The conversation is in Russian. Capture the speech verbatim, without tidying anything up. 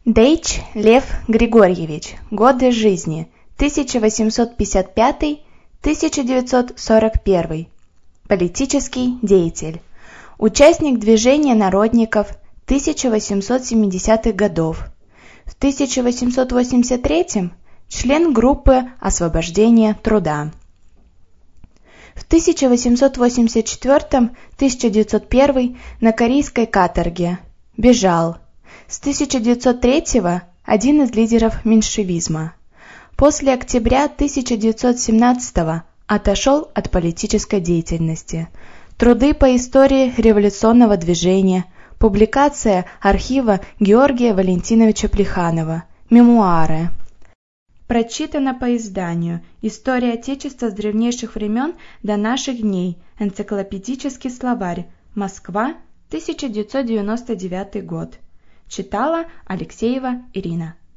Дейч Лев Григорьевич. Годы жизни тысяча восемьсот пятьдесят пятый — тысяча девятьсот сорок первый. Политический деятель. Участник движения народников тысяча восемьсот семидесятых годов. В тысяча восемьсот восемьдесят третьем член группы освобождения труда. В тысяча восемьсот восемьдесят четвёртом — тысяча девятьсот первый на корейской каторге. Бежал. С тысяча девятьсот третьего один из лидеров меньшевизма. После октября тысяча девятьсот семнадцатого отошел от политической деятельности. Труды по истории революционного движения, публикация архива Георгия Валентиновича Плеханова, мемуары. Прочитано по изданию «История Отечества с древнейших времен до наших дней», энциклопедический словарь, Москва, тысяча девятьсот девяносто девятый год. Читала Алексеева Ирина.